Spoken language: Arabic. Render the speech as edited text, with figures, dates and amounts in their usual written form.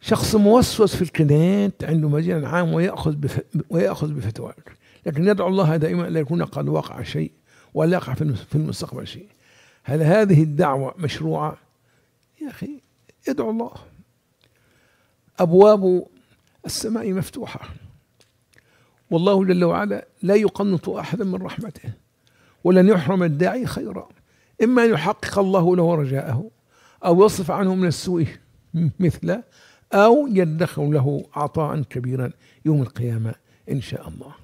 شخص موسوس في الكلمات عنده مجال عام ويأخذ بفتوى، لكن يدعو الله دائما لا يكون قد وقع شيء ولا يقع في المستقبل شيء. هل هذه الدعوة مشروعة؟ يا أخي ادعو الله، أبواب السماء مفتوحة، والله جل وعلا لا يقنط أحدا من رحمته، ولن يحرم الداعي خيرا، إما أن يحقق الله له رجاءه أو يصرف عنه من السوء مثله، أو يدخر له عطاء كبيرا يوم القيامة إن شاء الله.